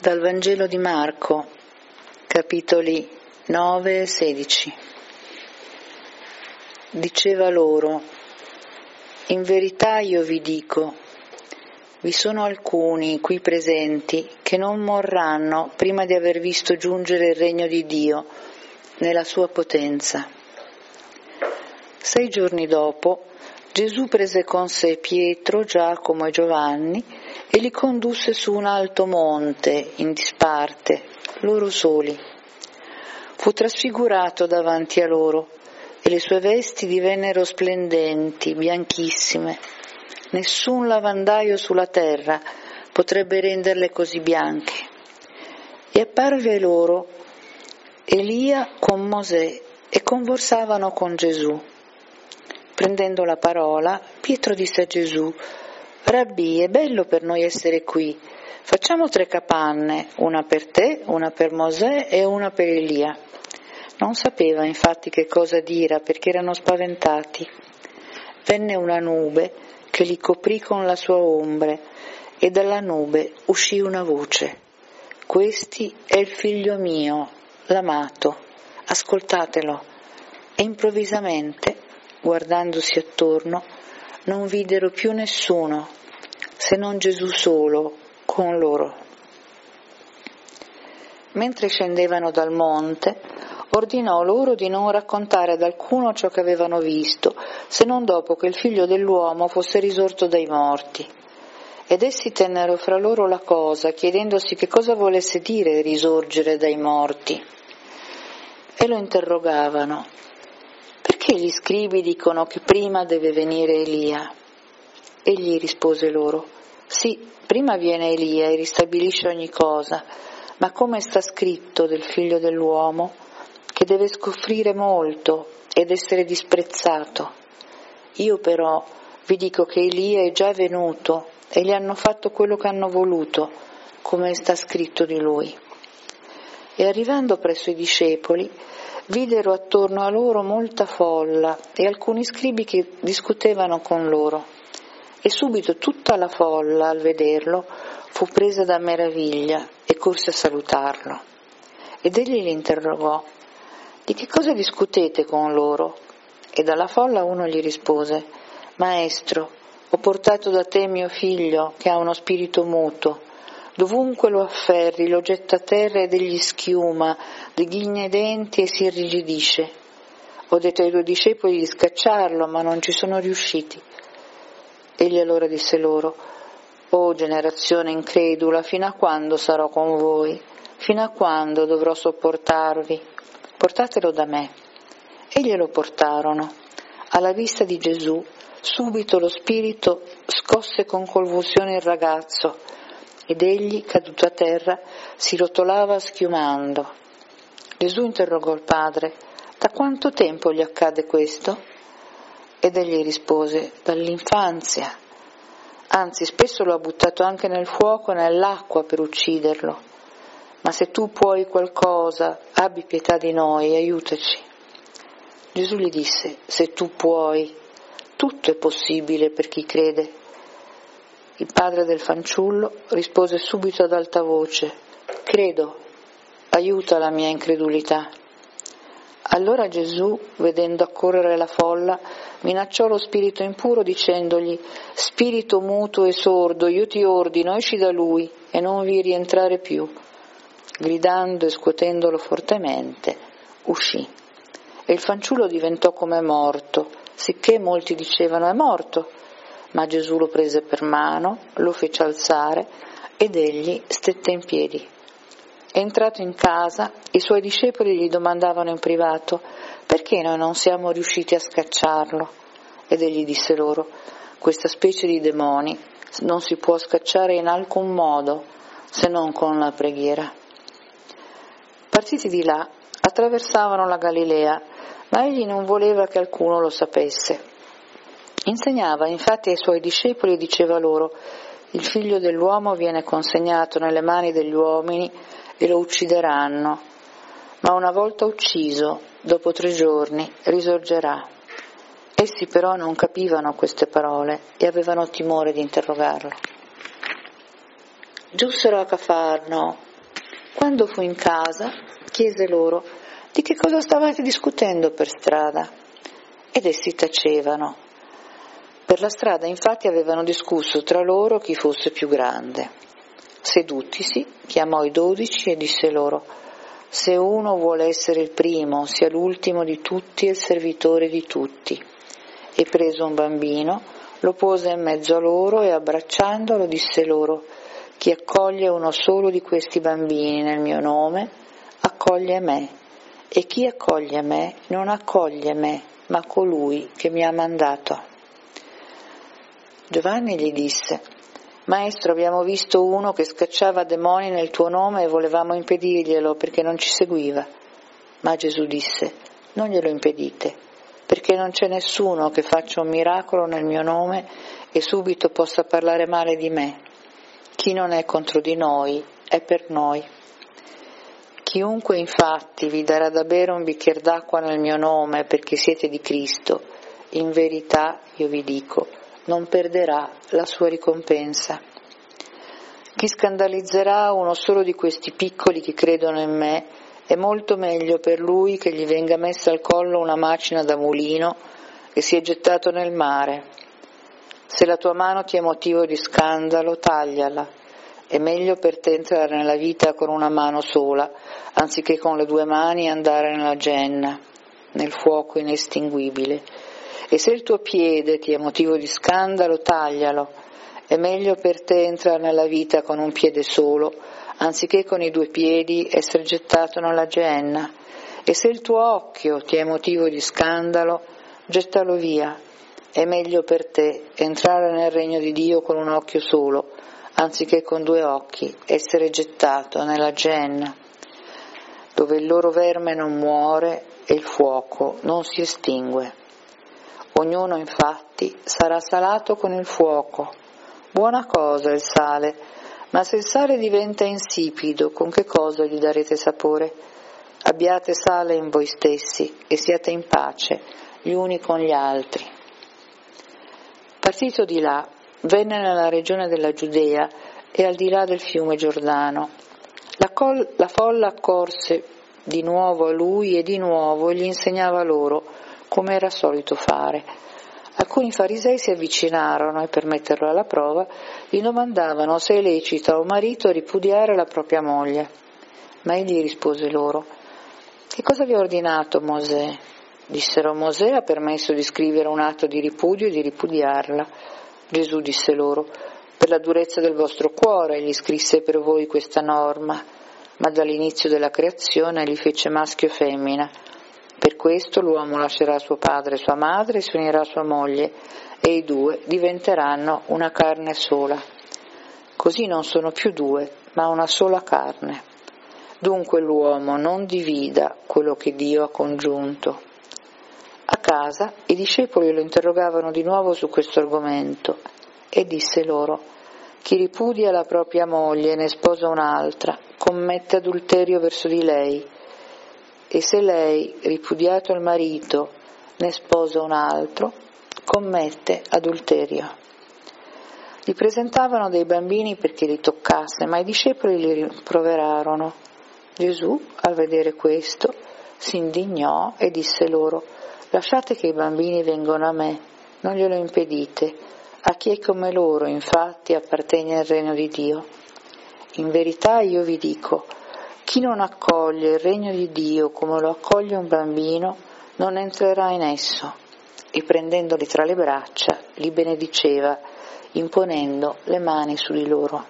Dal Vangelo di Marco, capitoli 9 e 16. Diceva loro: in verità io vi dico, vi sono alcuni qui presenti che non morranno prima di aver visto giungere il regno di Dio nella sua potenza. 6 giorni dopo, Gesù prese con sé Pietro, Giacomo e Giovanni e li condusse su un alto monte in disparte, loro soli. Fu trasfigurato davanti a loro e le sue vesti divennero splendenti, bianchissime. Nessun lavandaio sulla terra potrebbe renderle così bianche. E apparve loro Elia con Mosè e conversavano con Gesù. Prendendo la parola, Pietro disse a Gesù: Rabbì, è bello per noi essere qui. Facciamo 3 capanne, una per te, una per Mosè e una per Elia. Non sapeva infatti che cosa dire perché erano spaventati. Venne una nube che li coprì con la sua ombre e dalla nube uscì una voce: Questi è il figlio mio, l'amato, ascoltatelo. E improvvisamente, guardandosi attorno, non videro più nessuno, se non Gesù solo, con loro. Mentre scendevano dal monte, ordinò loro di non raccontare ad alcuno ciò che avevano visto, se non dopo che il figlio dell'uomo fosse risorto dai morti. Ed essi tennero fra loro la cosa, chiedendosi che cosa volesse dire risorgere dai morti. E lo interrogavano: perché gli scribi dicono che prima deve venire Elia? Egli rispose loro: sì, prima viene Elia e ristabilisce ogni cosa, ma come sta scritto del figlio dell'uomo, che deve soffrire molto ed essere disprezzato. Io però vi dico che Elia è già venuto e gli hanno fatto quello che hanno voluto, come sta scritto di lui. E arrivando presso i discepoli, videro attorno a loro molta folla e alcuni scribi che discutevano con loro. E subito tutta la folla, al vederlo, fu presa da meraviglia e corse a salutarlo. Ed egli li interrogò: di che cosa discutete con loro? E dalla folla uno gli rispose: Maestro, ho portato da te mio figlio, che ha uno spirito muto. Dovunque lo afferri, lo getta a terra ed egli schiuma, dighigna i denti e si irrigidisce. Ho detto ai tuoi discepoli di scacciarlo, ma non ci sono riusciti. Egli allora disse loro: O generazione incredula, fino a quando sarò con voi? Fino a quando dovrò sopportarvi? Portatelo da me. E glielo portarono. Alla vista di Gesù, subito lo spirito scosse con convulsione il ragazzo, ed egli, caduto a terra, si rotolava schiumando. Gesù interrogò il padre: da quanto tempo gli accade questo? Ed egli rispose: dall'infanzia. Anzi, spesso lo ha buttato anche nel fuoco e nell'acqua per ucciderlo. Ma se tu puoi qualcosa, abbi pietà di noi e aiutaci. Gesù gli disse: se tu puoi, tutto è possibile per chi crede. Il padre del fanciullo rispose subito ad alta voce: credo, aiuta la mia incredulità. Allora Gesù, vedendo accorrere la folla, minacciò lo spirito impuro dicendogli: spirito muto e sordo, io ti ordino, esci da lui e non vi rientrare più. Gridando e scuotendolo fortemente, uscì. E il fanciullo diventò come morto, sicché molti dicevano: è morto. Ma Gesù lo prese per mano, lo fece alzare ed egli stette in piedi. Entrato in casa, i suoi discepoli gli domandavano in privato: perché noi non siamo riusciti a scacciarlo? Ed egli disse loro: questa specie di demoni non si può scacciare in alcun modo se non con la preghiera. Partiti di là, attraversavano la Galilea, ma egli non voleva che alcuno lo sapesse. Insegnava infatti ai suoi discepoli e diceva loro: il figlio dell'uomo viene consegnato nelle mani degli uomini e lo uccideranno, ma una volta ucciso, dopo 3 giorni, risorgerà. Essi però non capivano queste parole e avevano timore di interrogarlo. Giunsero a Cafarno Quando fu in casa, chiese loro: di che cosa stavate discutendo per strada? Ed essi tacevano. Per la strada infatti avevano discusso tra loro chi fosse più grande. Sedutisi, chiamò i 12 e disse loro: se uno vuole essere il primo, sia l'ultimo di tutti e il servitore di tutti. E preso un bambino, lo pose in mezzo a loro e abbracciandolo disse loro: chi accoglie uno solo di questi bambini nel mio nome, accoglie me, e chi accoglie me non accoglie me, ma colui che mi ha mandato. Giovanni gli disse: Maestro, abbiamo visto uno che scacciava demoni nel tuo nome e volevamo impedirglielo perché non ci seguiva. Ma Gesù disse: non glielo impedite, perché non c'è nessuno che faccia un miracolo nel mio nome e subito possa parlare male di me. Chi non è contro di noi è per noi. Chiunque infatti vi darà da bere un bicchiere d'acqua nel mio nome perché siete di Cristo, in verità io vi dico, non perderà la sua ricompensa. Chi scandalizzerà uno solo di questi piccoli che credono in me, è molto meglio per lui che gli venga messa al collo una macina da mulino e sia gettato nel mare. Se la tua mano ti è motivo di scandalo, tagliala. È meglio per te entrare nella vita con una mano sola, anziché con le 2 mani andare nella genna, nel fuoco inestinguibile. E se il tuo piede ti è motivo di scandalo, taglialo. È meglio per te entrare nella vita con un piede solo, anziché con i 2 piedi essere gettato nella genna. E se il tuo occhio ti è motivo di scandalo, gettalo via. È meglio per te entrare nel regno di Dio con un occhio solo, anziché con 2 occhi essere gettato nella genna, dove il loro verme non muore e il fuoco non si estingue. Ognuno infatti sarà salato con il fuoco. Buona cosa il sale, ma se il sale diventa insipido, con che cosa gli darete sapore? Abbiate sale in voi stessi e siate in pace gli uni con gli altri. Partito di là, venne nella regione della Giudea e al di là del fiume Giordano. La folla accorse di nuovo a lui e di nuovo gli insegnava loro, come era solito fare. Alcuni farisei si avvicinarono e per metterlo alla prova gli domandavano se è lecito a un marito ripudiare la propria moglie. Ma egli rispose loro: che cosa vi ha ordinato Mosè? Dissero: Mosè ha permesso di scrivere un atto di ripudio e di ripudiarla. Gesù disse loro: per la durezza del vostro cuore gli scrisse per voi questa norma, ma dall'inizio della creazione li fece maschio e femmina. Per questo l'uomo lascerà suo padre e sua madre e si unirà a sua moglie, e i 2 diventeranno una carne sola. Così non sono più 2, ma una sola carne. Dunque l'uomo non divida quello che Dio ha congiunto. A casa i discepoli lo interrogavano di nuovo su questo argomento e disse loro: chi ripudia la propria moglie e ne sposa un'altra commette adulterio verso di lei, e se lei, ripudiato il marito, ne sposa un altro, commette adulterio. Gli presentavano dei bambini perché li toccasse, ma i discepoli li rimproverarono. Gesù, al vedere questo, si indignò e disse loro: lasciate che i bambini vengano a me, non glielo impedite. A chi è come loro, infatti, appartiene il regno di Dio. In verità io vi dico, chi non accoglie il regno di Dio come lo accoglie un bambino, non entrerà in esso. E prendendoli tra le braccia, li benediceva, imponendo le mani su di loro.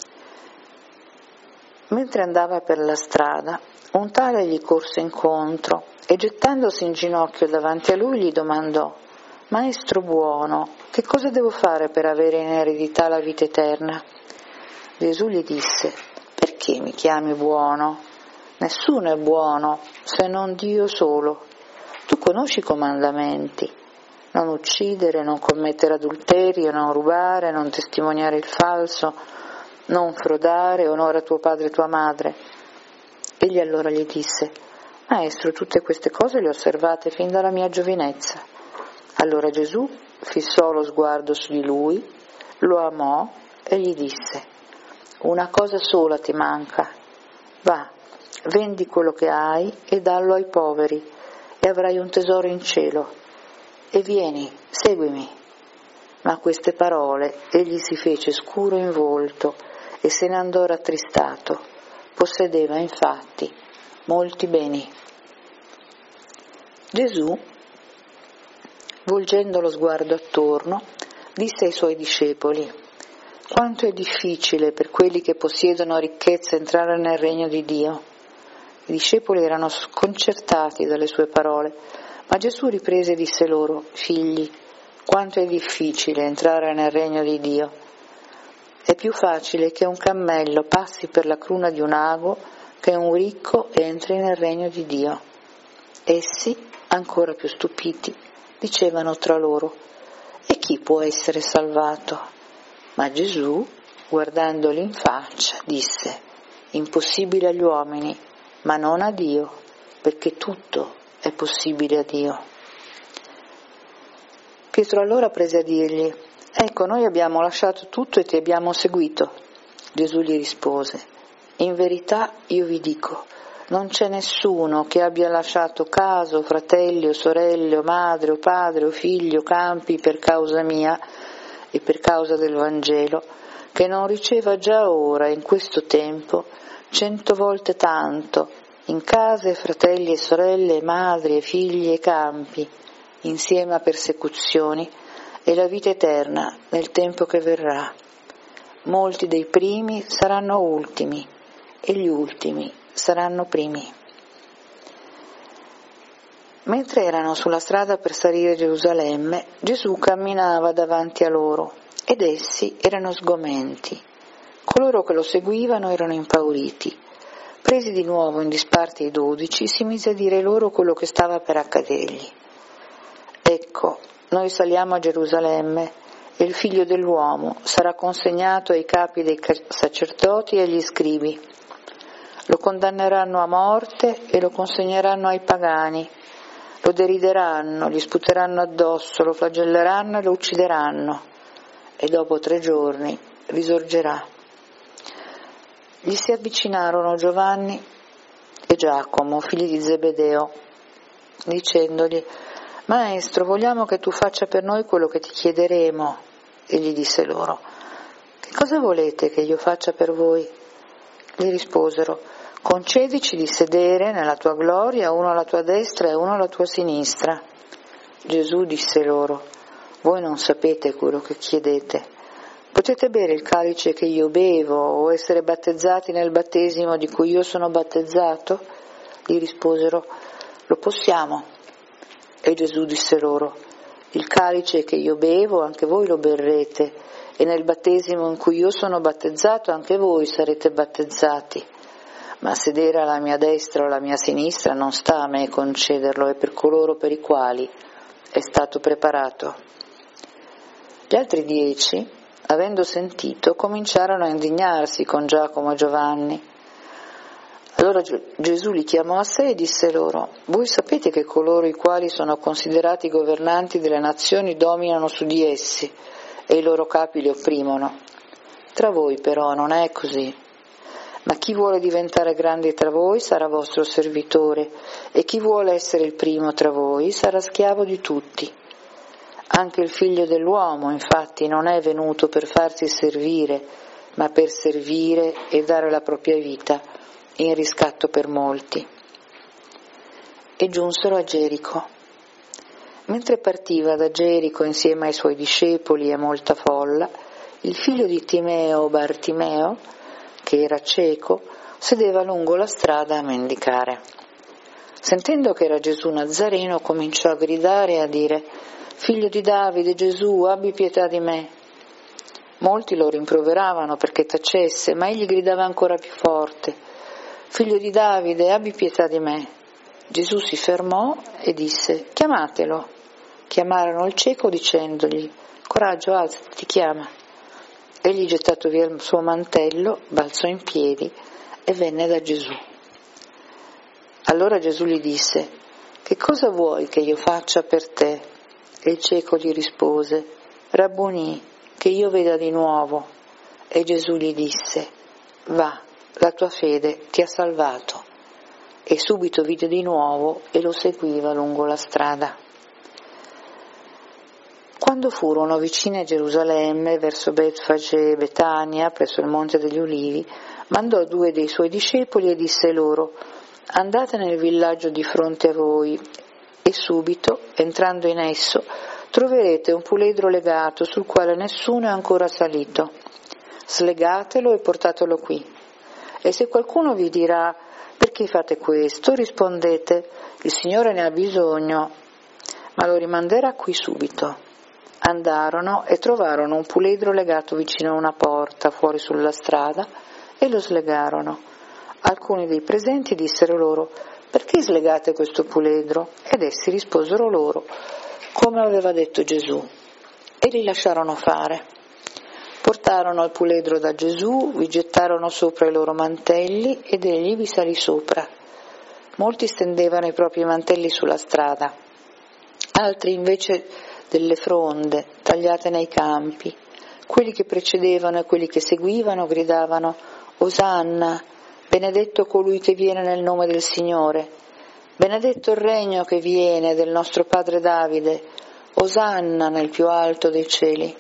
Mentre andava per la strada, un tale gli corse incontro e gettandosi in ginocchio davanti a lui gli domandò: Maestro buono, che cosa devo fare per avere in eredità la vita eterna? Gesù gli disse: perché mi chiami buono? Nessuno è buono se non Dio solo. Tu conosci i comandamenti: non uccidere, non commettere adulterio, non rubare, non testimoniare il falso, non frodare, onora tuo padre e tua madre. Egli allora gli disse: Maestro, tutte queste cose le ho osservate fin dalla mia giovinezza. Allora Gesù fissò lo sguardo su di lui, lo amò e gli disse: una cosa sola ti manca, Va, vendi quello che hai e dallo ai poveri, e avrai un tesoro in cielo. E vieni, seguimi. Ma a queste parole egli si fece scuro in volto e se ne andò rattristato. Possedeva infatti molti beni. Gesù, volgendo lo sguardo attorno, disse ai suoi discepoli: quanto è difficile per quelli che possiedono ricchezze entrare nel regno di Dio. I discepoli erano sconcertati dalle sue parole, ma Gesù riprese e disse loro: figli, quanto è difficile entrare nel regno di Dio. È più facile che un cammello passi per la cruna di un ago che un ricco entri nel regno di Dio. Essi, ancora più stupiti, dicevano tra loro: e chi può essere salvato? Ma Gesù, guardandoli in faccia, disse: impossibile agli uomini, ma non a Dio, perché tutto è possibile a Dio. Pietro allora prese a dirgli: ecco, noi abbiamo lasciato tutto e ti abbiamo seguito. Gesù gli rispose: in verità io vi dico, non c'è nessuno che abbia lasciato casa o fratelli o sorelle o madre o padre o figli o campi per causa mia e per causa del Vangelo, che non riceva già ora, in questo tempo, 100 volte tanto, in case, fratelli e sorelle, madri e figli e campi, insieme a persecuzioni, e la vita eterna nel tempo che verrà. Molti dei primi saranno ultimi, e gli ultimi saranno primi. Mentre erano sulla strada per salire a Gerusalemme, Gesù camminava davanti a loro, ed essi erano sgomenti. Coloro che lo seguivano erano impauriti. Presi di nuovo in disparte i 12, si mise a dire loro quello che stava per accadergli. Ecco, noi saliamo a Gerusalemme, e il Figlio dell'uomo sarà consegnato ai capi dei sacerdoti e agli scribi. Lo condanneranno a morte e lo consegneranno ai pagani. Lo derideranno, gli sputeranno addosso, lo flagelleranno e lo uccideranno, e dopo 3 giorni risorgerà. Gli si avvicinarono Giovanni e Giacomo, figli di Zebedeo, dicendogli: Maestro, vogliamo che tu faccia per noi quello che ti chiederemo. Egli disse loro: che cosa volete che io faccia per voi? Gli risposero: concedici di sedere nella tua gloria, uno alla tua destra e uno alla tua sinistra. Gesù disse loro: voi non sapete quello che chiedete. Potete bere il calice che io bevo o essere battezzati nel battesimo di cui io sono battezzato? Gli risposero: lo possiamo. E Gesù disse loro: il calice che io bevo anche voi lo berrete, e nel battesimo in cui io sono battezzato anche voi sarete battezzati. Ma sedere alla mia destra o alla mia sinistra non sta a me concederlo, è per coloro per i quali è stato preparato. Gli altri 10, avendo sentito, cominciarono a indignarsi con Giacomo e Giovanni. Allora Gesù li chiamò a sé e disse loro: voi sapete che coloro i quali sono considerati governanti delle nazioni dominano su di essi e i loro capi li opprimono. Tra voi però non è così. Ma chi vuole diventare grande tra voi sarà vostro servitore, e chi vuole essere il primo tra voi sarà schiavo di tutti. Anche il Figlio dell'uomo, infatti, non è venuto per farsi servire, ma per servire e dare la propria vita in riscatto per molti. E giunsero a Gerico. Mentre partiva da Gerico insieme ai suoi discepoli e molta folla, il figlio di Timeo, Bartimeo, che era cieco, sedeva lungo la strada a mendicare. Sentendo che era Gesù Nazareno, cominciò a gridare e a dire: figlio di Davide, Gesù, abbi pietà di me. Molti lo rimproveravano perché tacesse, ma egli gridava ancora più forte: figlio di Davide, abbi pietà di me. Gesù si fermò e disse: chiamatelo. Chiamarono il cieco dicendogli: coraggio, alzati, ti chiama. Egli, gettato via il suo mantello, balzò in piedi e venne da Gesù. Allora Gesù gli disse: che cosa vuoi che io faccia per te? E il cieco gli rispose: Rabbunì, che io veda di nuovo. E Gesù gli disse: va, la tua fede ti ha salvato. E subito vide di nuovo e lo seguiva lungo la strada. Quando furono vicini a Gerusalemme, verso Betfage e Betania, presso il Monte degli Ulivi, mandò 2 dei suoi discepoli e disse loro: andate nel villaggio di fronte a voi, e subito, entrando in esso, troverete un puledro legato sul quale nessuno è ancora salito. Slegatelo e portatelo qui. E se qualcuno vi dirà: perché fate questo? Rispondete: il Signore ne ha bisogno, ma lo rimanderà qui subito. Andarono e trovarono un puledro legato vicino a una porta, fuori sulla strada, e lo slegarono. Alcuni dei presenti dissero loro: perché slegate questo puledro? Ed essi risposero loro come aveva detto Gesù, e li lasciarono fare. Portarono il puledro da Gesù, vi gettarono sopra i loro mantelli ed egli vi salì sopra. Molti stendevano i propri mantelli sulla strada, altri invece delle fronde tagliate nei campi. Quelli che precedevano e quelli che seguivano gridavano: Osanna, benedetto colui che viene nel nome del Signore, benedetto il regno che viene del nostro padre Davide, Osanna nel più alto dei cieli.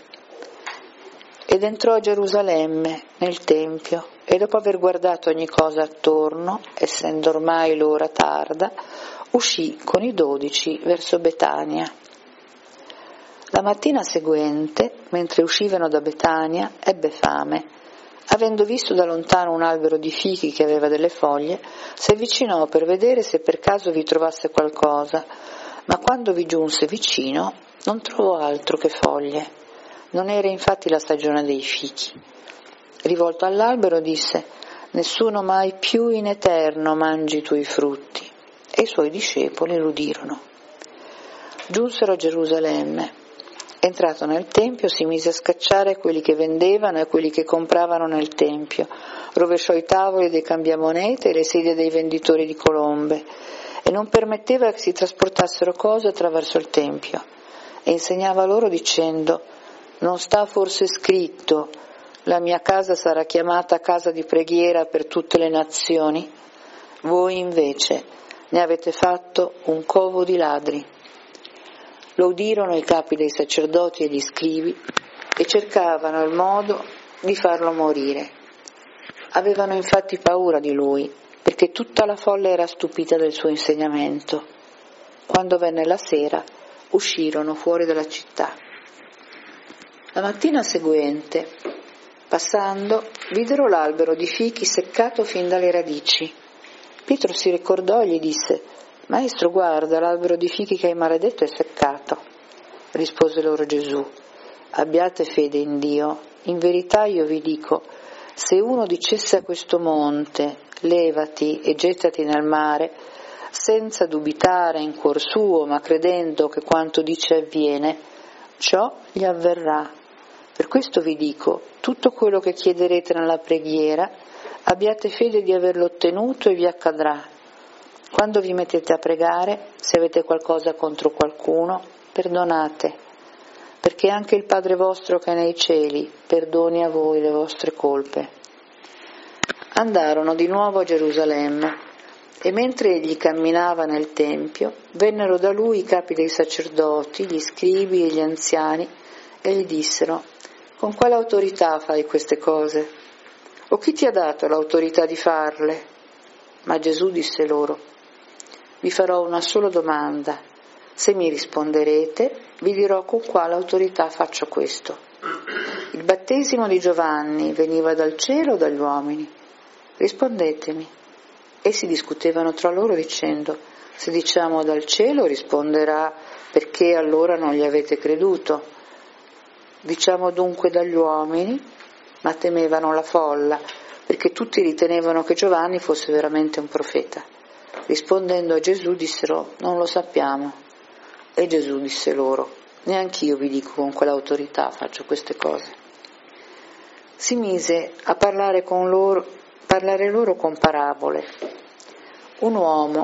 Ed entrò a Gerusalemme, nel Tempio, e dopo aver guardato ogni cosa attorno, essendo ormai l'ora tarda, uscì con i 12 verso Betania. La mattina seguente, mentre uscivano da Betania, ebbe fame. Avendo visto da lontano un albero di fichi che aveva delle foglie, si avvicinò per vedere se per caso vi trovasse qualcosa, ma quando vi giunse vicino non trovò altro che foglie. Non era infatti la stagione dei fichi. Rivolto all'albero disse: nessuno mai più in eterno mangi i tuoi frutti. E i suoi discepoli l'udirono. Giunsero a Gerusalemme. Entrato nel Tempio si mise a scacciare quelli che vendevano e quelli che compravano nel Tempio, rovesciò i tavoli dei cambiamonete e le sedie dei venditori di colombe, e non permetteva che si trasportassero cose attraverso il Tempio, e insegnava loro dicendo: non sta forse scritto: la mia casa sarà chiamata casa di preghiera per tutte le nazioni? Voi invece ne avete fatto un covo di ladri. Lo udirono i capi dei sacerdoti e gli scribi e cercavano il modo di farlo morire. Avevano infatti paura di lui, perché tutta la folla era stupita del suo insegnamento. Quando venne la sera, uscirono fuori dalla città. La mattina seguente, passando, videro l'albero di fichi seccato fin dalle radici. Pietro si ricordò e gli disse: Maestro, guarda, l'albero di fichi che hai maledetto è seccato. Rispose loro Gesù: abbiate fede in Dio. In verità io vi dico, se uno dicesse a questo monte: levati e gettati nel mare, senza dubitare in cuor suo, ma credendo che quanto dice avviene, ciò gli avverrà. Per questo vi dico, tutto quello che chiederete nella preghiera, abbiate fede di averlo ottenuto e vi accadrà. Quando vi mettete a pregare, se avete qualcosa contro qualcuno, perdonate, perché anche il Padre vostro che è nei cieli perdoni a voi le vostre colpe. Andarono di nuovo a Gerusalemme, e mentre egli camminava nel Tempio, vennero da lui i capi dei sacerdoti, gli scribi e gli anziani, e gli dissero: con quale autorità fai queste cose? O chi ti ha dato l'autorità di farle? Ma Gesù disse loro: vi farò una sola domanda. Se mi risponderete, vi dirò con quale autorità faccio questo. Il battesimo di Giovanni veniva dal cielo o dagli uomini? Rispondetemi. Essi discutevano tra loro dicendo: se diciamo dal cielo, risponderà: perché allora non gli avete creduto? Diciamo dunque dagli uomini? Ma temevano la folla, perché tutti ritenevano che Giovanni fosse veramente un profeta. Rispondendo a Gesù dissero: non lo sappiamo. E Gesù disse loro: neanch'io vi dico con quale autorità faccio queste cose. Si mise a parlare loro con parabole. Un uomo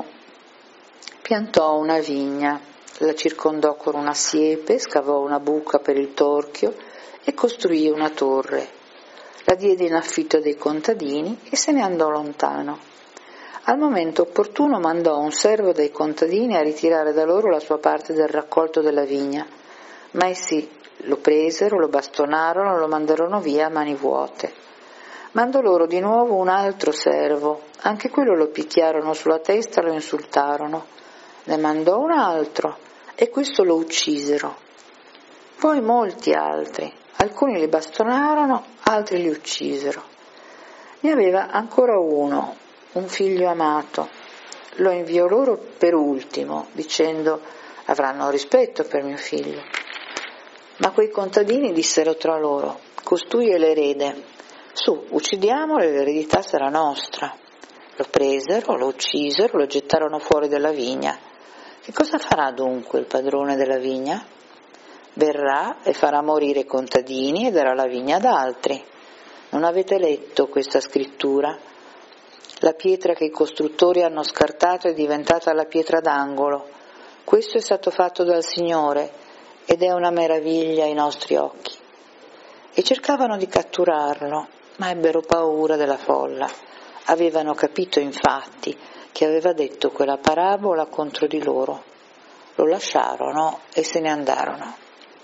piantò una vigna, la circondò con una siepe, scavò una buca per il torchio e costruì una torre. la diede in affitto a dei contadini e se ne andò lontano. Al momento opportuno mandò un servo dei contadini a ritirare da loro la sua parte del raccolto della vigna, ma essi lo presero, lo bastonarono, lo mandarono via a mani vuote. Mandò loro di nuovo un altro servo, anche quello lo picchiarono sulla testa e lo insultarono. Ne mandò un altro e questo lo uccisero. Poi molti altri, alcuni li bastonarono, altri li uccisero. Ne aveva ancora uno, un figlio amato. Lo inviò loro per ultimo, dicendo: avranno rispetto per mio figlio. Ma quei contadini dissero tra loro: costui è l'erede, su, uccidiamolo e l'eredità sarà nostra. Lo presero, lo uccisero, lo gettarono fuori dalla vigna. Che cosa farà dunque il padrone della vigna? Verrà e farà morire i contadini e darà la vigna ad altri. Non avete letto questa scrittura? La pietra che i costruttori hanno scartato è diventata la pietra d'angolo. Questo è stato fatto dal Signore ed è una meraviglia ai nostri occhi. E cercavano di catturarlo, ma ebbero paura della folla. Avevano capito infatti che aveva detto quella parabola contro di loro. Lo lasciarono e se ne andarono.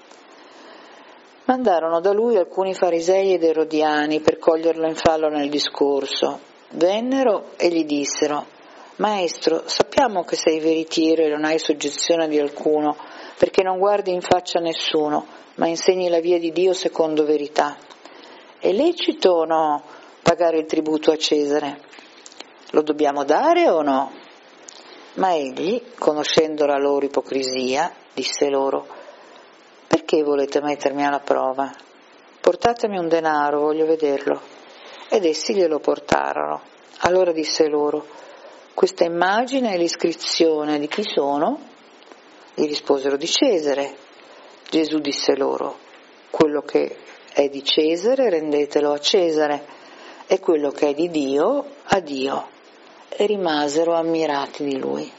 Mandarono da lui alcuni farisei ed erodiani per coglierlo in fallo nel discorso. Vennero e gli dissero: Maestro, sappiamo che sei veritiero e non hai soggezione di alcuno, perché non guardi in faccia a nessuno, ma insegni la via di Dio secondo verità. È lecito o no pagare il tributo a Cesare? Lo dobbiamo dare o no? Ma egli, conoscendo la loro ipocrisia, disse loro: perché volete mettermi alla prova? Portatemi un denaro, voglio vederlo. Ed essi glielo portarono. Allora disse loro: questa immagine e l'iscrizione di chi sono? Gli risposero: di Cesare. Gesù disse loro: quello che è di Cesare rendetelo a Cesare, e quello che è di Dio a Dio. E rimasero ammirati di lui.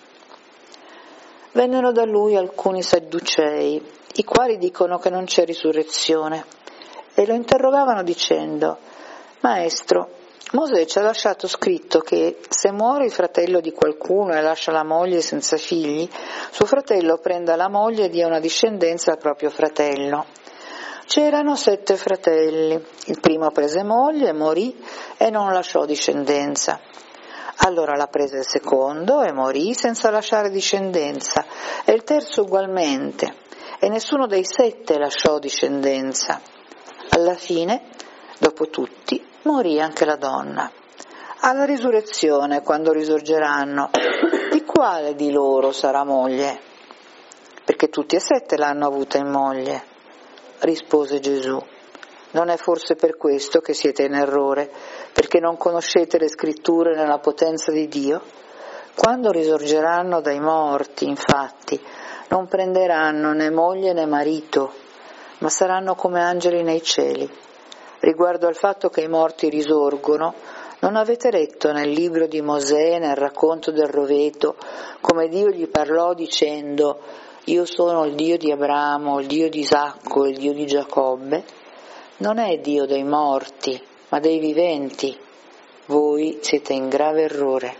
Vennero da lui alcuni sadducei, i quali dicono che non c'è risurrezione, e lo interrogavano dicendo: Maestro, Mosè ci ha lasciato scritto che se muore il fratello di qualcuno e lascia la moglie senza figli, suo fratello prenda la moglie e dia una discendenza al proprio fratello. C'erano 7 fratelli, il primo prese moglie, morì e non lasciò discendenza. Allora la prese il secondo e morì senza lasciare discendenza, e il terzo ugualmente, e nessuno dei 7 lasciò discendenza. Alla fine, dopo tutti, morì anche la donna. Alla risurrezione, quando risorgeranno, di quale di loro sarà moglie? Perché tutti e 7 l'hanno avuta in moglie. Rispose Gesù: non è forse per questo che siete in errore, perché non conoscete le scritture nella potenza di Dio? Quando risorgeranno dai morti, infatti, non prenderanno né moglie né marito, ma saranno come angeli nei cieli. Riguardo al fatto che i morti risorgono, non avete letto nel libro di Mosè, nel racconto del roveto, come Dio gli parlò dicendo: io sono il Dio di Abramo, il Dio di Isacco, il Dio di Giacobbe? Non è Dio dei morti, ma dei viventi. Voi siete in grave errore.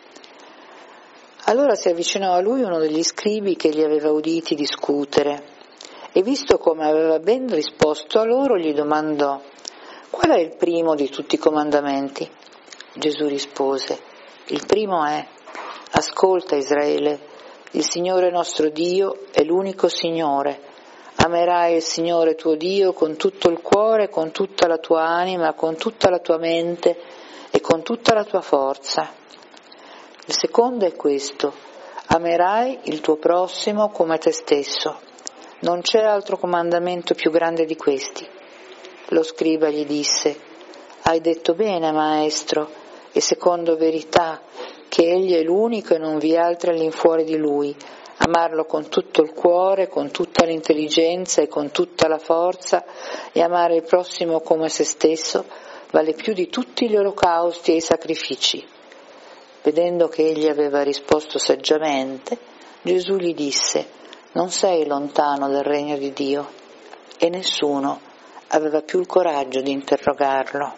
Allora si avvicinò a lui uno degli scribi che li aveva uditi discutere, e visto come aveva ben risposto a loro, gli domandò: qual è il primo di tutti i comandamenti? Gesù rispose: il primo è: ascolta Israele, il Signore nostro Dio è l'unico Signore. Amerai il Signore tuo Dio con tutto il cuore, con tutta la tua anima, con tutta la tua mente e con tutta la tua forza. Il secondo è questo: amerai il tuo prossimo come te stesso. Non c'è altro comandamento più grande di questi. Lo scriba gli disse: hai detto bene, maestro, e secondo verità, che egli è l'unico e non vi è altri all'infuori di lui. Amarlo con tutto il cuore, con tutta l'intelligenza e con tutta la forza, e amare il prossimo come se stesso vale più di tutti gli olocausti e i sacrifici. Vedendo che egli aveva risposto saggiamente, Gesù gli disse: non sei lontano dal regno di Dio. E nessuno, aveva più il coraggio di interrogarlo.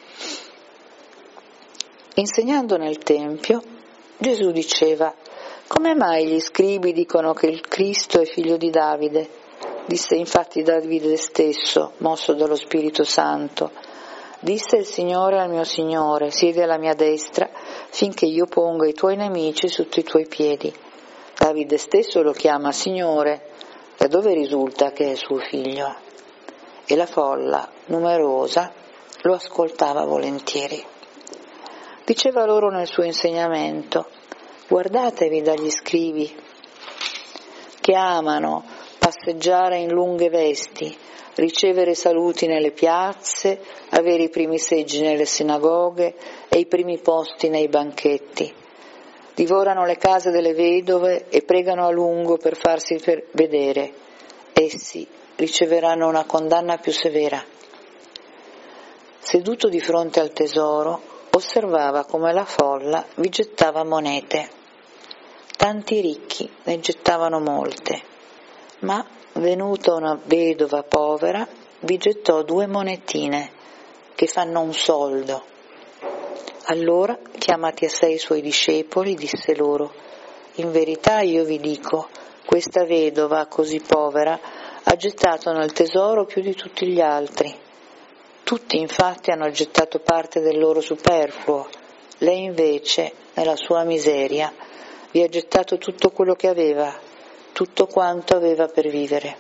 Insegnando nel Tempio, Gesù diceva: come mai gli scribi dicono che il Cristo è figlio di Davide? Disse infatti Davide stesso, mosso dallo Spirito Santo. Disse il Signore al mio Signore: siedi alla mia destra finché io ponga i tuoi nemici sotto i tuoi piedi. Davide stesso lo chiama Signore. Da dove risulta che è suo figlio? E la folla, numerosa, lo ascoltava volentieri. Diceva loro nel suo insegnamento: guardatevi dagli scribi che amano passeggiare in lunghe vesti, ricevere saluti nelle piazze, avere i primi seggi nelle sinagoghe e i primi posti nei banchetti. Divorano le case delle vedove e pregano a lungo per farsi vedere. Essi riceveranno una condanna più severa. Seduto di fronte al tesoro, osservava come la folla vi gettava monete. Tanti ricchi ne gettavano molte, ma venuta una vedova povera vi gettò 2 monetine che fanno un soldo. Allora, chiamati a sé i suoi discepoli, disse loro: in verità io vi dico, questa vedova così povera ha gettato nel tesoro più di tutti gli altri. Tutti infatti hanno gettato parte del loro superfluo, lei invece, nella sua miseria, vi ha gettato tutto quello che aveva, tutto quanto aveva per vivere.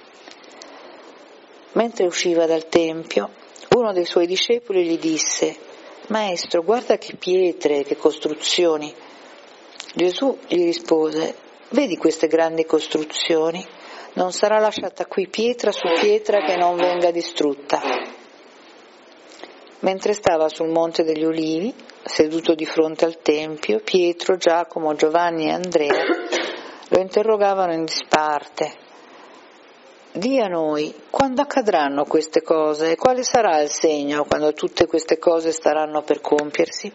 Mentre usciva dal Tempio, uno dei suoi discepoli gli disse: Maestro, guarda che pietre, che costruzioni. Gesù gli rispose: vedi queste grandi costruzioni? Non sarà lasciata qui pietra su pietra che non venga distrutta. Mentre stava sul Monte degli Ulivi, seduto di fronte al Tempio, Pietro, Giacomo, Giovanni e Andrea lo interrogavano in disparte: di a noi, quando accadranno queste cose e quale sarà il segno quando tutte queste cose staranno per compiersi?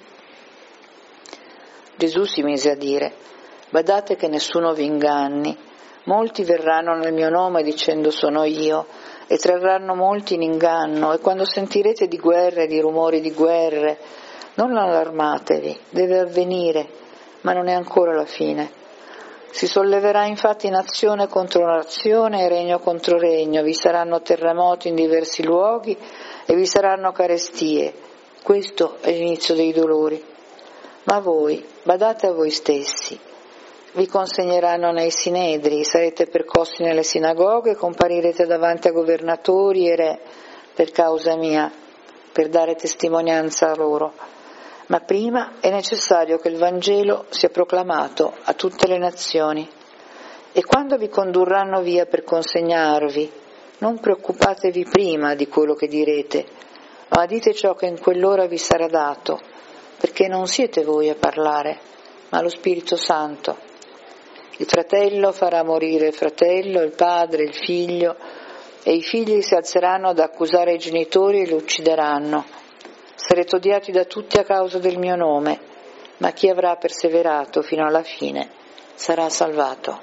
Gesù si mise a dire: badate che nessuno vi inganni, molti verranno nel mio nome dicendo sono io, e trarranno molti in inganno, e quando sentirete di guerre e di rumori di guerre, non allarmatevi, deve avvenire, ma non è ancora la fine. Si solleverà infatti nazione contro nazione e regno contro regno, vi saranno terremoti in diversi luoghi e vi saranno carestie. Questo è l'inizio dei dolori. Ma voi, badate a voi stessi. Vi consegneranno nei sinedri, sarete percossi nelle sinagoghe, comparirete davanti a governatori e re per causa mia, per dare testimonianza a loro. Ma prima è necessario che il Vangelo sia proclamato a tutte le nazioni. E quando vi condurranno via per consegnarvi, non preoccupatevi prima di quello che direte, ma dite ciò che in quell'ora vi sarà dato, perché non siete voi a parlare, ma lo Spirito Santo. Il fratello farà morire il fratello, il padre, il figlio, e i figli si alzeranno ad accusare i genitori e li uccideranno. Sarete odiati da tutti a causa del mio nome, ma chi avrà perseverato fino alla fine sarà salvato.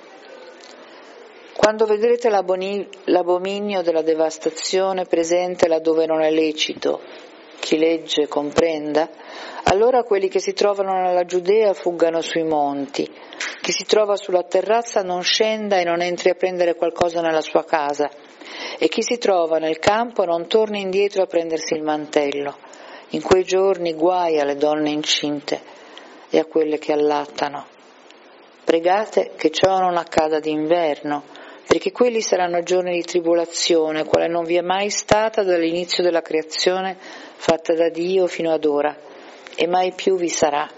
Quando vedrete l'abominio della devastazione presente laddove non è lecito, chi legge comprenda, allora quelli che si trovano nella Giudea fuggano sui monti, chi si trova sulla terrazza non scenda e non entri a prendere qualcosa nella sua casa, e chi si trova nel campo non torni indietro a prendersi il mantello. In quei giorni guai alle donne incinte e a quelle che allattano. Pregate che ciò non accada d'inverno, perché quelli saranno giorni di tribolazione, quale non vi è mai stata dall'inizio della creazione fatta da Dio fino ad ora, e mai più vi sarà.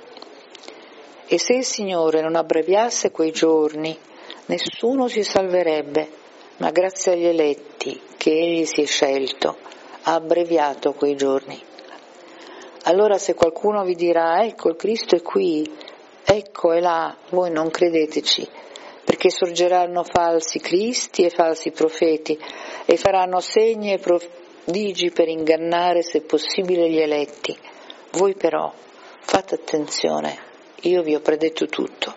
E se il Signore non abbreviasse quei giorni, nessuno si salverebbe, ma grazie agli eletti che Egli si è scelto, ha abbreviato quei giorni. Allora se qualcuno vi dirà: ecco il Cristo è qui, ecco è là, voi non credeteci, perché sorgeranno falsi cristi e falsi profeti e faranno segni e prodigi per ingannare se possibile gli eletti. Voi però fate attenzione, io vi ho predetto tutto.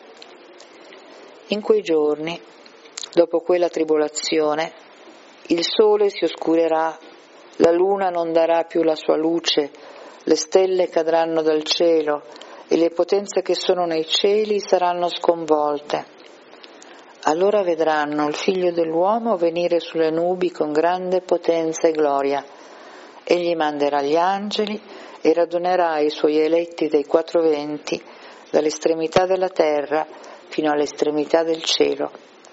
In quei giorni, dopo quella tribolazione, il sole si oscurerà La luna non darà più la sua luce, le stelle cadranno dal cielo e le potenze che sono nei cieli saranno sconvolte. Allora vedranno il Figlio dell'uomo venire sulle nubi con grande potenza e gloria. Egli manderà gli angeli e radunerà i suoi eletti dai quattro venti, dall'estremità della terra fino all'estremità del cielo.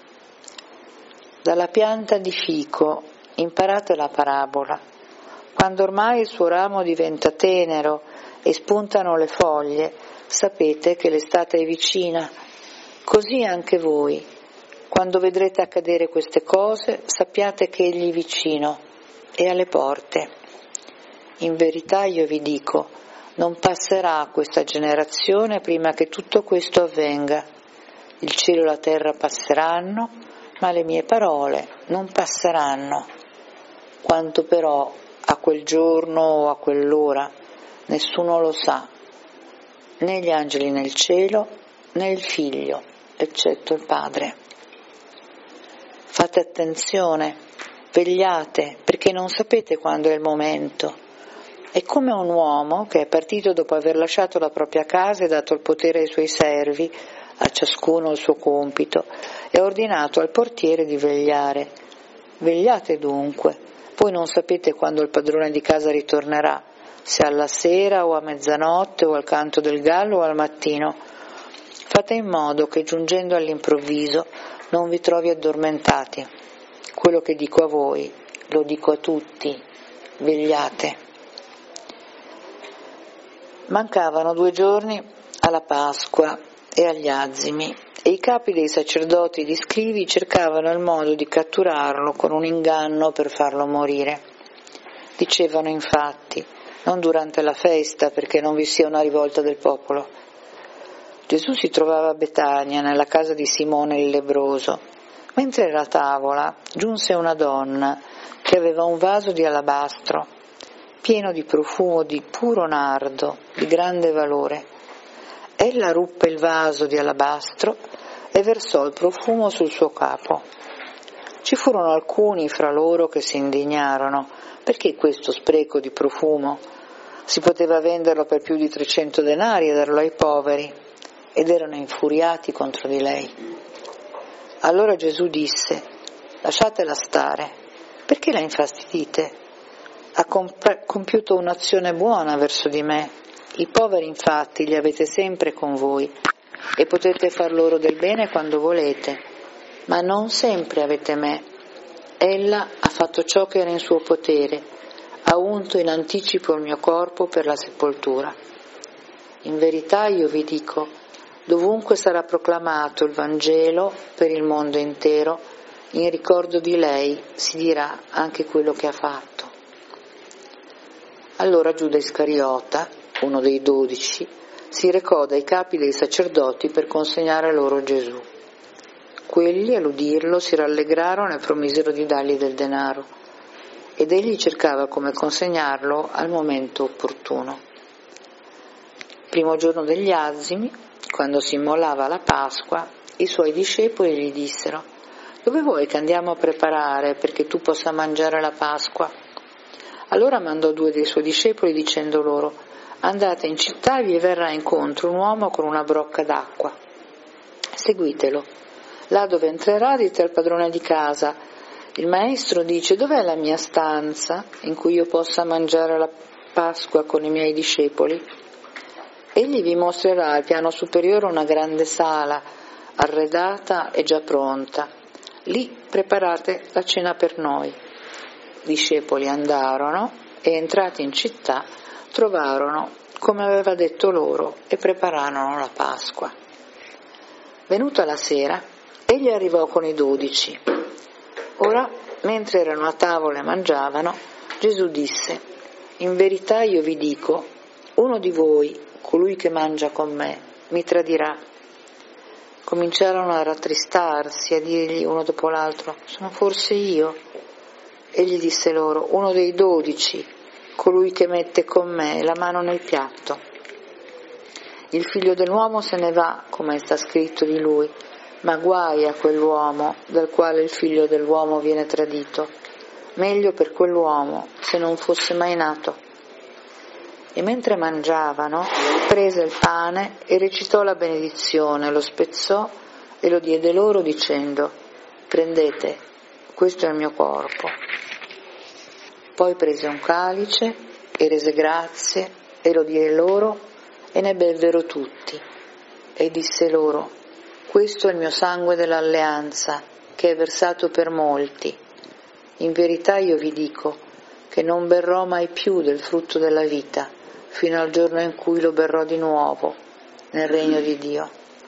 Dalla pianta di fico imparate la parabola. Quando ormai il suo ramo diventa tenero e spuntano le foglie, sapete che l'estate è vicina. Così anche voi, quando vedrete accadere queste cose, sappiate che egli è vicino, è alle porte. In verità io vi dico, non passerà questa generazione prima che tutto questo avvenga. Il cielo e la terra passeranno, ma le mie parole non passeranno. Quanto però a quel giorno o a quell'ora nessuno lo sa, né gli angeli nel cielo, né il Figlio, eccetto il Padre. Fate attenzione, vegliate, perché non sapete quando è il momento. È come un uomo che è partito dopo aver lasciato la propria casa e dato il potere ai suoi servi, a ciascuno il suo compito, e ha ordinato al portiere di vegliare. Vegliate dunque, voi non sapete quando il padrone di casa ritornerà, se alla sera o a mezzanotte o al canto del gallo o al mattino. Fate in modo che giungendo all'improvviso non vi trovi addormentati. Quello che dico a voi lo dico a tutti, vegliate. Mancavano 2 giorni alla Pasqua e agli azimi, e i capi dei sacerdoti e gli scrivi cercavano il modo di catturarlo con un inganno per farlo morire. Dicevano infatti, non durante la festa, perché non vi sia una rivolta del popolo. Gesù si trovava a Betania, nella casa di Simone il lebbroso. Mentre era a tavola, giunse una donna che aveva un vaso di alabastro, pieno di profumo di puro nardo, di grande valore. Ella ruppe il vaso di alabastro e versò il profumo sul suo capo. Ci furono alcuni fra loro che si indignarono. Perché questo spreco di profumo? Si poteva venderlo per più di 300 denari e darlo ai poveri, ed erano infuriati contro di lei. Allora Gesù disse: lasciatela stare, perché la infastidite? Ha compiuto un'azione buona verso di me. I poveri infatti li avete sempre con voi e potete far loro del bene quando volete, ma non sempre avete me. Ella ha fatto ciò che era in suo potere, ha unto in anticipo il mio corpo per la sepoltura. In verità io vi dico, dovunque sarà proclamato il Vangelo per il mondo intero, in ricordo di lei si dirà anche quello che ha fatto. Allora Giuda Iscariota, uno dei 12, si recò dai capi dei sacerdoti per consegnare loro Gesù. Quelli, all'udirlo, si rallegrarono e promisero di dargli del denaro, ed egli cercava come consegnarlo al momento opportuno. Primo giorno degli azimi, quando si immolava la Pasqua, i suoi discepoli gli dissero: «Dove vuoi che andiamo a preparare perché tu possa mangiare la Pasqua?» Allora mandò 2 dei suoi discepoli dicendo loro: «Andate in città e vi verrà incontro un uomo con una brocca d'acqua. Seguitelo. Là dove entrerà dite al padrone di casa: il maestro dice: dov'è la mia stanza in cui io possa mangiare la Pasqua con i miei discepoli? Egli vi mostrerà al piano superiore una grande sala, arredata e già pronta. Lì preparate la cena per noi». I discepoli andarono e, entrati in città, trovarono come aveva detto loro e prepararono la Pasqua. Venuta la sera, egli arrivò con i 12. Ora, mentre erano a tavola e mangiavano, Gesù disse: «In verità io vi dico, uno di voi, colui che mangia con me, mi tradirà». Cominciarono a rattristarsi, a dirgli uno dopo l'altro: «Sono forse io?» Egli disse loro: «Uno dei 12, colui che mette con me la mano nel piatto. Il figlio dell'uomo se ne va, come sta scritto di lui, ma guai a quell'uomo dal quale il figlio dell'uomo viene tradito. meglio per quell'uomo se non fosse mai nato. E mentre mangiavano, prese il pane e recitò la benedizione, lo spezzò e lo diede loro dicendo: prendete, questo è il mio corpo. Poi prese un calice e rese grazie e lo diede loro e ne bevvero tutti. E disse loro: questo è il mio sangue dell'alleanza, che è versato per molti. In verità io vi dico che non berrò mai più del frutto della vita, fino al giorno in cui lo berrò di nuovo nel regno di Dio.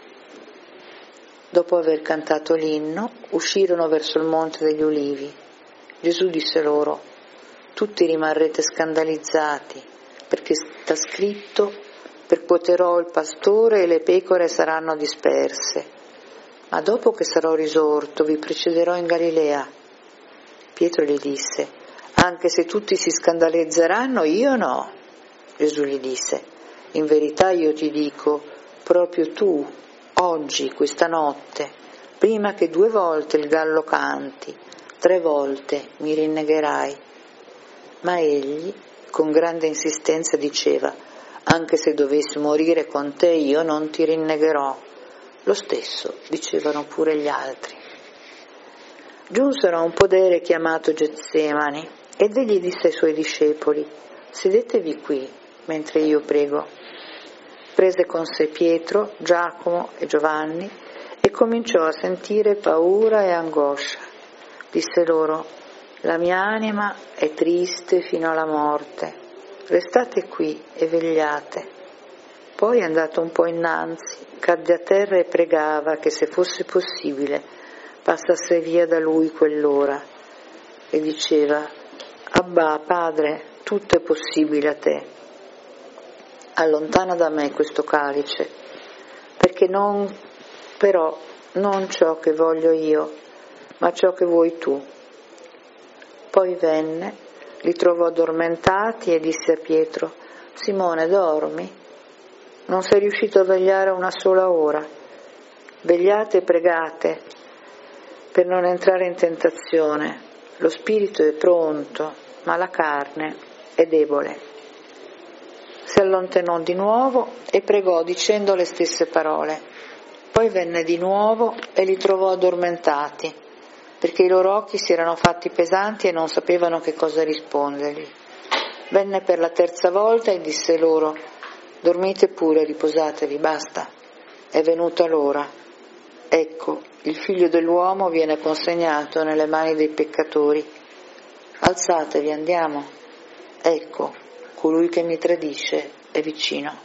Dopo aver cantato l'inno, uscirono verso il monte degli Ulivi. Gesù disse loro: tutti rimarrete scandalizzati, perché sta scritto: percuoterò il pastore e le pecore saranno disperse. Ma dopo che sarò risorto vi precederò in Galilea. Pietro gli disse: anche se tutti si scandalizzeranno, io no. Gesù gli disse: in verità io ti dico, proprio tu, oggi, questa notte, prima che 2 volte il gallo canti, 3 volte mi rinnegherai. Ma egli, con grande insistenza, diceva: anche se dovessi morire con te, io non ti rinnegherò. Lo stesso dicevano pure gli altri. Giunsero a un podere chiamato Getsemani ed egli disse ai suoi discepoli: sedetevi qui mentre io prego. Prese con sé Pietro, Giacomo e Giovanni e cominciò a sentire paura e angoscia. Disse loro: la mia anima è triste fino alla morte, restate qui e vegliate. Poi, andato un po' innanzi, cadde a terra e pregava che, se fosse possibile, passasse via da lui quell'ora, e diceva: Abbà, Padre, tutto è possibile a te. Allontana da me questo calice, perché però non ciò che voglio io, ma ciò che vuoi tu. Poi venne, li trovò addormentati e disse a Pietro: Simone, dormi? Non sei riuscito a vegliare una sola ora? Vegliate e pregate per non entrare in tentazione. Lo spirito è pronto, ma la carne è debole. Si allontanò di nuovo e pregò dicendo le stesse parole. Poi venne di nuovo e li trovò addormentati, perché i loro occhi si erano fatti pesanti e non sapevano che cosa rispondergli. Venne per la 3ª volta e disse loro: dormite pure, riposatevi, basta. È venuta l'ora. Ecco, il figlio dell'uomo viene consegnato nelle mani dei peccatori. Alzatevi, andiamo. Ecco, colui che mi tradisce è vicino.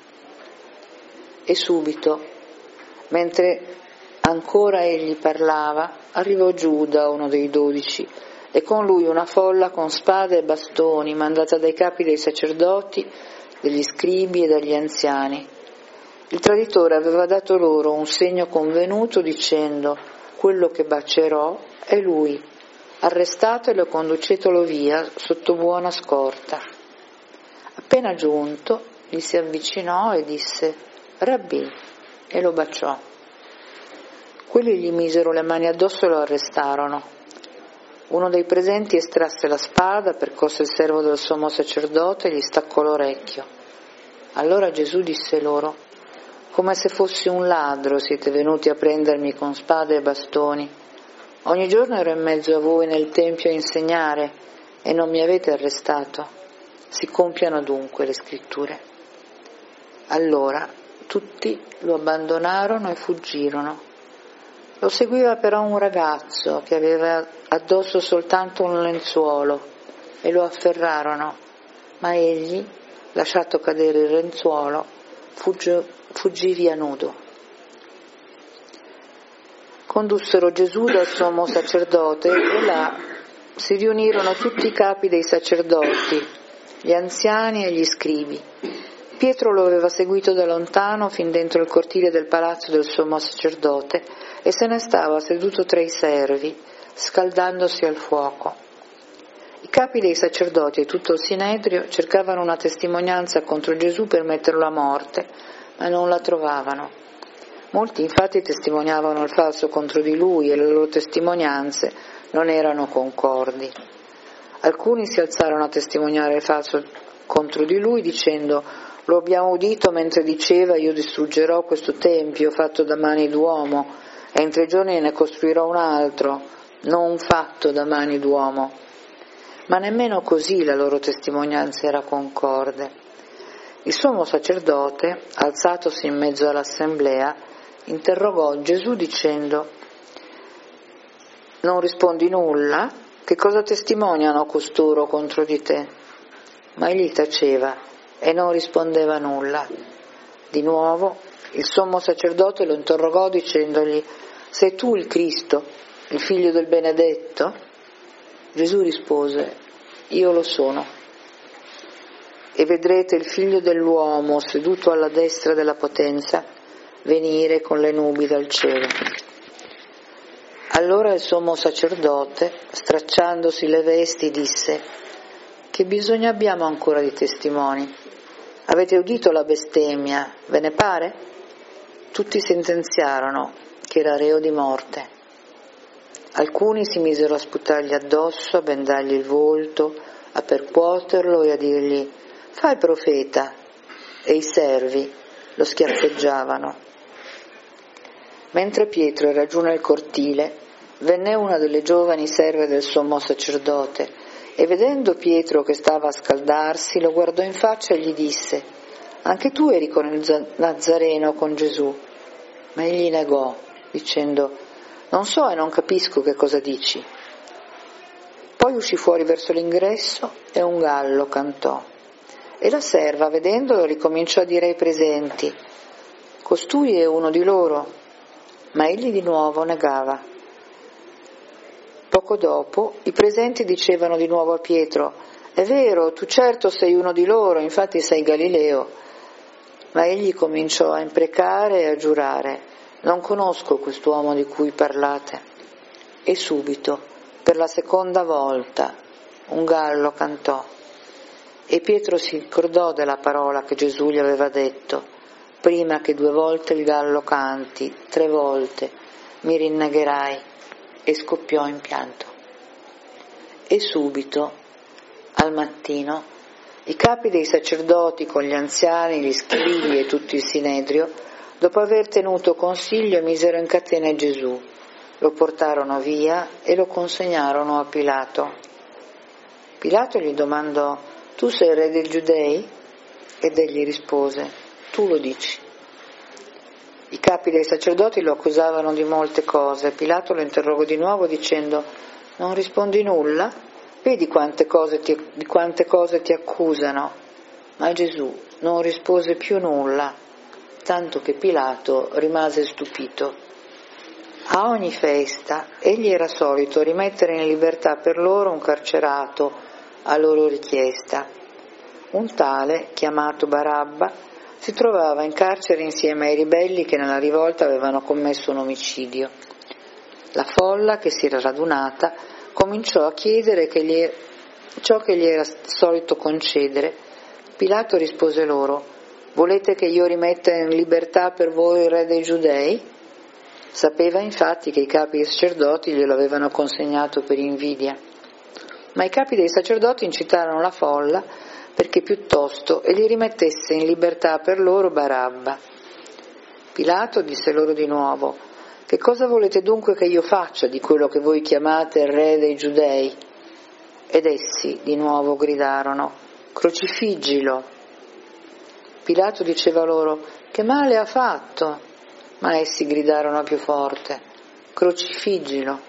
E subito, mentre ancora egli parlava, arrivò Giuda, uno dei 12, e con lui una folla con spade e bastoni, mandata dai capi dei sacerdoti, degli scribi e dagli anziani. Il traditore aveva dato loro un segno convenuto dicendo: quello che bacerò è lui, arrestatelo e conducetelo via sotto buona scorta. Appena giunto gli si avvicinò e disse: Rabbì, e lo baciò. Quelli gli misero le mani addosso e lo arrestarono. Uno dei presenti estrasse la spada, percosse il servo del sommo sacerdote e gli staccò l'orecchio. Allora Gesù disse loro: come se fossi un ladro siete venuti a prendermi con spade e bastoni. Ogni giorno ero in mezzo a voi nel tempio a insegnare e non mi avete arrestato. Si compiano dunque le scritture. Allora tutti lo abbandonarono e fuggirono. Lo seguiva però un ragazzo che aveva addosso soltanto un lenzuolo e lo afferrarono, ma egli, lasciato cadere il lenzuolo, fuggì via nudo. Condussero Gesù dal sommo sacerdote e là si riunirono tutti i capi dei sacerdoti, gli anziani e gli scribi. Pietro lo aveva seguito da lontano fin dentro il cortile del palazzo del sommo sacerdote e se ne stava seduto tra i servi, scaldandosi al fuoco. I capi dei sacerdoti e tutto il Sinedrio cercavano una testimonianza contro Gesù per metterlo a morte, ma non la trovavano. Molti infatti testimoniavano il falso contro di lui e le loro testimonianze non erano concordi. Alcuni si alzarono a testimoniare il falso contro di lui, dicendo: lo abbiamo udito mentre diceva: io distruggerò questo tempio fatto da mani d'uomo, e in 3 giorni ne costruirò un altro, non fatto da mani d'uomo. Ma nemmeno così la loro testimonianza era concorde. Il sommo sacerdote, alzatosi in mezzo all'assemblea, interrogò Gesù dicendo: non rispondi nulla? Che cosa testimoniano costoro contro di te? Ma egli taceva e non rispondeva nulla. Di nuovo il sommo sacerdote lo interrogò dicendogli: sei tu il Cristo, il figlio del benedetto? Gesù rispose: io lo sono. E vedrete il figlio dell'uomo seduto alla destra della potenza venire con le nubi dal cielo. Allora il sommo sacerdote, stracciandosi le vesti, disse: che bisogno abbiamo ancora di testimoni? Avete udito la bestemmia, ve ne pare? Tutti sentenziarono che era reo di morte. Alcuni si misero a sputargli addosso, a bendargli il volto, a percuoterlo e a dirgli: fai profeta, e i servi lo schiaffeggiavano. Mentre Pietro era giù nel cortile, venne una delle giovani serve del sommo sacerdote e vedendo Pietro che stava a scaldarsi, lo guardò in faccia e gli disse: anche tu eri con il Nazareno, con Gesù. Ma egli negò, dicendo: non so e non capisco che cosa dici. Poi uscì fuori verso l'ingresso e un gallo cantò. E la serva, vedendolo, ricominciò a dire ai presenti: costui è uno di loro. Ma egli di nuovo negava. Poco dopo i presenti dicevano di nuovo a Pietro: è vero, tu certo sei uno di loro, infatti sei Galileo. Ma egli cominciò a imprecare e a giurare: non conosco quest'uomo di cui parlate. E subito, per la seconda volta, un gallo cantò. E Pietro si ricordò della parola che Gesù gli aveva detto: prima che 2 volte il gallo canti, 3 volte mi rinnegherai, e scoppiò in pianto. E subito, al mattino, i capi dei sacerdoti con gli anziani, gli scribi e tutto il sinedrio, dopo aver tenuto consiglio, misero in catene Gesù, lo portarono via e lo consegnarono a Pilato. Pilato gli domandò: tu sei il re dei Giudei? Ed egli rispose: tu lo dici. I capi dei sacerdoti lo accusavano di molte cose. Pilato lo interrogò di nuovo dicendo: non rispondi nulla? Vedi di quante cose ti accusano? Ma Gesù non rispose più nulla, tanto che Pilato rimase stupito. A ogni festa egli era solito rimettere in libertà per loro un carcerato a loro richiesta. Un tale, chiamato Barabba, si trovava in carcere insieme ai ribelli che nella rivolta avevano commesso un omicidio. La folla che si era radunata cominciò a chiedere ciò che gli era solito concedere. Pilato rispose loro: volete che io rimetta in libertà per voi il re dei Giudei? Sapeva infatti che i capi dei sacerdoti glielo avevano consegnato per invidia. Ma i capi dei sacerdoti incitarono la folla perché piuttosto egli rimettesse in libertà per loro Barabba. Pilato disse loro di nuovo: che cosa volete dunque che io faccia di quello che voi chiamate il re dei Giudei? Ed essi di nuovo gridarono: crocifiggilo. Pilato diceva loro: che male ha fatto? Ma essi gridarono più forte: crocifiggilo.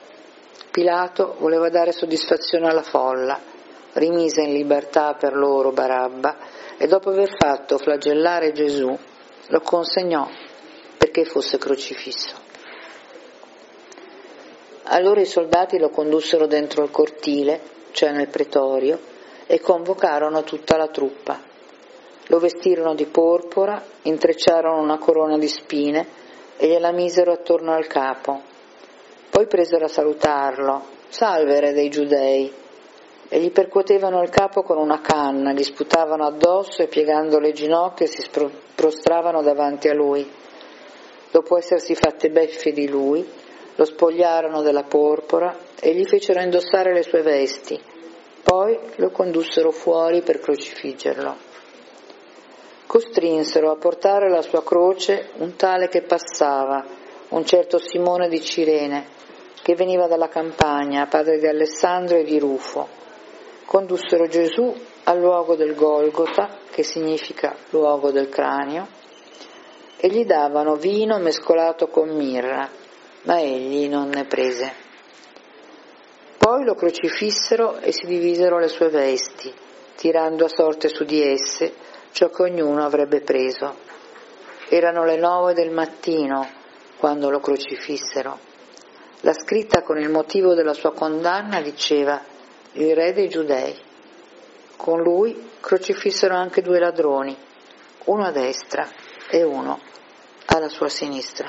Pilato voleva dare soddisfazione alla folla, rimise in libertà per loro Barabba e dopo aver fatto flagellare Gesù lo consegnò perché fosse crocifisso. Allora i soldati lo condussero dentro il cortile, cioè nel pretorio, e convocarono tutta la truppa. Lo vestirono di porpora, intrecciarono una corona di spine e gliela misero attorno al capo. Poi presero a salutarlo: salve re dei Giudei! E gli percuotevano il capo con una canna, gli sputavano addosso e piegando le ginocchia si prostravano davanti a lui. Dopo essersi fatte beffe di lui, lo spogliarono della porpora e gli fecero indossare le sue vesti Poi lo condussero fuori per crocifiggerlo. Costrinsero a portare la sua croce un tale che passava, un certo Simone di Cirene, che veniva dalla campagna, padre di Alessandro e di Rufo. Condussero Gesù al luogo del Golgota, che significa luogo del cranio, e gli davano vino mescolato con mirra, ma egli non ne prese. Poi lo crocifissero e si divisero le sue vesti, tirando a sorte su di esse ciò che ognuno avrebbe preso. Erano le 9 del mattino quando lo crocifissero. La scritta con il motivo della sua condanna diceva: il re dei Giudei. Con lui crocifissero anche 2 ladroni, uno a destra e uno alla sua sinistra.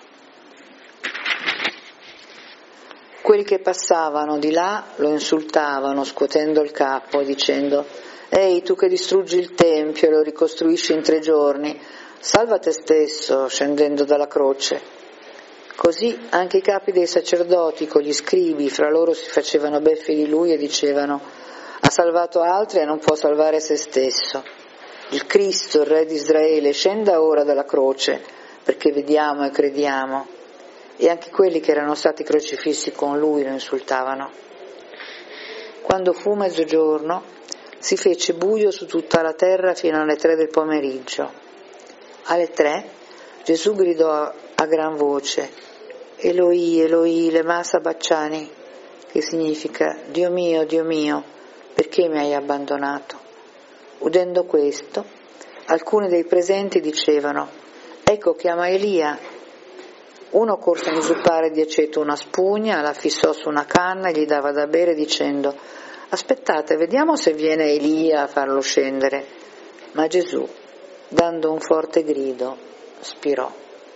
Quelli che passavano di là lo insultavano scuotendo il capo, dicendo: «Ehi, tu che distruggi il Tempio e lo ricostruisci in 3 giorni, salva te stesso scendendo dalla croce». Così anche i capi dei sacerdoti con gli scribi fra loro si facevano beffe di lui e dicevano: «Ha salvato altri e non può salvare se stesso. Il Cristo, il Re di Israele, scenda ora dalla croce, perché vediamo e crediamo». E anche quelli che erano stati crocifissi con lui lo insultavano. Quando fu mezzogiorno, si fece buio su tutta la terra fino alle 3 del pomeriggio. Alle 3 Gesù gridò a gran voce: «Eloi, Eloi, lema sabachthani», che significa: Dio mio, perché mi hai abbandonato? Udendo questo, alcuni dei presenti dicevano: «Ecco, chiama Elia». Uno corse a inzuppare di aceto una spugna, la fissò su una canna e gli dava da bere dicendo: «Aspettate, vediamo se viene Elia a farlo scendere». Ma Gesù, dando un forte grido, spirò.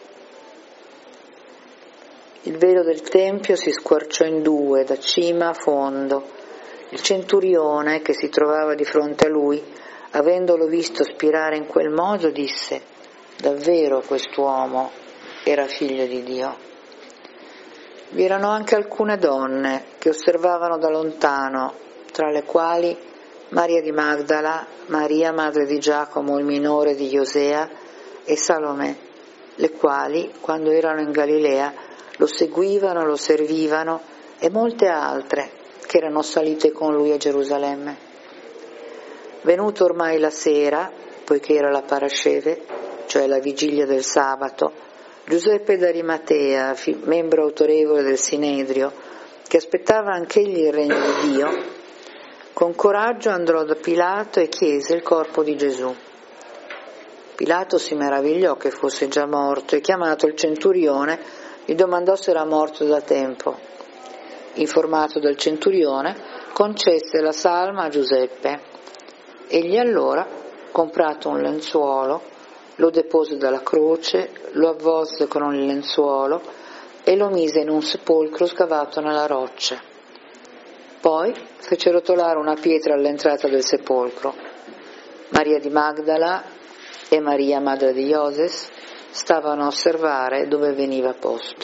Il velo del Tempio si squarciò in 2, da cima a fondo. Il centurione, che si trovava di fronte a lui, avendolo visto spirare in quel modo, disse: «Davvero quest'uomo era figlio di Dio». Vi erano anche alcune donne che osservavano da lontano, tra le quali Maria di Magdala, Maria madre di Giacomo il minore di Iosea e Salomè, le quali, quando erano in Galilea, lo seguivano, lo servivano, e molte altre che erano salite con lui a Gerusalemme. Venuto ormai la sera, poiché era la Parasceve, cioè la vigilia del sabato, Giuseppe d'Arimatea, membro autorevole del Sinedrio, che aspettava anch'egli il regno di Dio, con coraggio andò da Pilato e chiese il corpo di Gesù. Pilato si meravigliò che fosse già morto e, chiamato il centurione, gli domandò se era morto da tempo. Informato dal centurione, concesse la salma a Giuseppe. Egli allora, comprato un lenzuolo, lo depose dalla croce, lo avvolse con il lenzuolo e lo mise in un sepolcro scavato nella roccia. Poi fece rotolare una pietra all'entrata del sepolcro. Maria di Magdala e Maria, madre di Ioses, stavano a osservare dove veniva posto.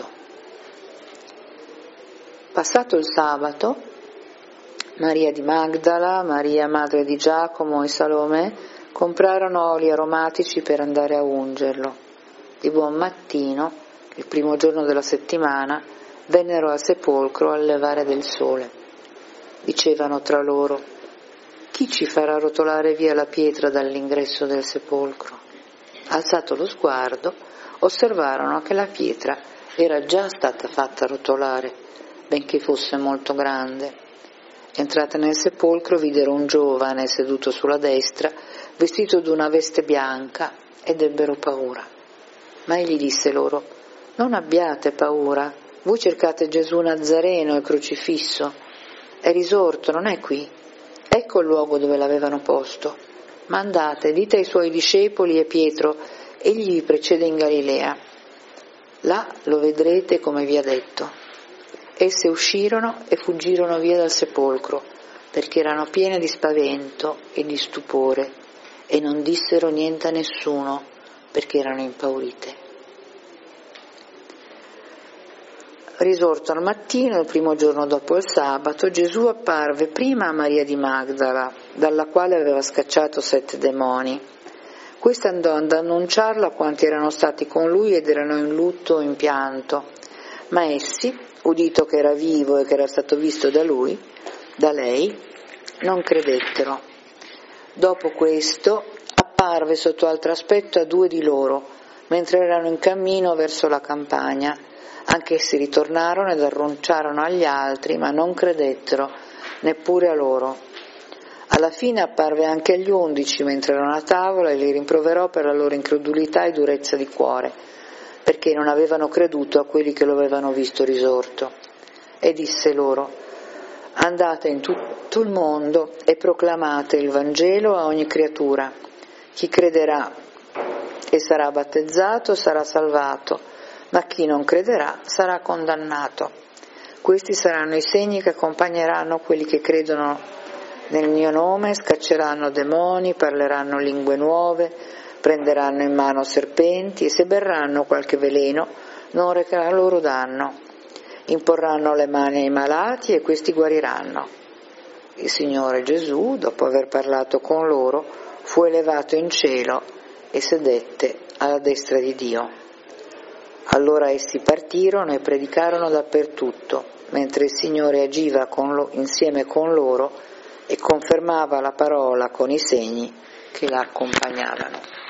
Passato il sabato, Maria di Magdala, Maria, madre di Giacomo e Salomè comprarono oli aromatici per andare a ungerlo. Di buon mattino, il primo giorno della settimana, vennero al sepolcro al levare del sole. Dicevano tra loro: «Chi ci farà rotolare via la pietra dall'ingresso del sepolcro?» Alzato lo sguardo, osservarono che la pietra era già stata fatta rotolare, benché fosse molto grande. Entrate nel sepolcro, videro un giovane seduto sulla destra, vestito d'una veste bianca, ed ebbero paura. Ma egli disse loro: «Non abbiate paura, voi cercate Gesù Nazareno, il crocifisso. È risorto, non è qui. Ecco il luogo dove l'avevano posto. Ma andate, dite ai suoi discepoli e Pietro: egli vi precede in Galilea. Là lo vedrete come vi ha detto». Esse uscirono e fuggirono via dal sepolcro, perché erano piene di spavento e di stupore, e non dissero niente a nessuno, perché erano impaurite. Risorto al mattino, il primo giorno dopo il sabato, Gesù apparve prima a Maria di Magdala, dalla quale aveva scacciato 7 demoni. Questa andò ad annunciarlo a quanti erano stati con lui ed erano in lutto o in pianto. Ma essi, udito che era vivo e che era stato visto da lei, non credettero. Dopo questo apparve sotto altro aspetto a 2 di loro, mentre erano in cammino verso la campagna. Anch'essi ritornarono ed annunciarono agli altri, ma non credettero, neppure a loro. Alla fine apparve anche agli 11 mentre erano a tavola e li rimproverò per la loro incredulità e durezza di cuore, perché non avevano creduto a quelli che lo avevano visto risorto. E disse loro: andate in tutto il mondo e proclamate il Vangelo a ogni creatura. Chi crederà e sarà battezzato sarà salvato, ma chi non crederà sarà condannato. Questi saranno i segni che accompagneranno quelli che credono nel mio nome: scacceranno demoni, parleranno lingue nuove, prenderanno in mano serpenti e se berranno qualche veleno non recherà loro danno. Imporranno le mani ai malati e questi guariranno. Il Signore Gesù, dopo aver parlato con loro, fu elevato in cielo e sedette alla destra di Dio. Allora essi partirono e predicarono dappertutto, mentre il Signore agiva insieme con loro e confermava la parola con i segni che la accompagnavano.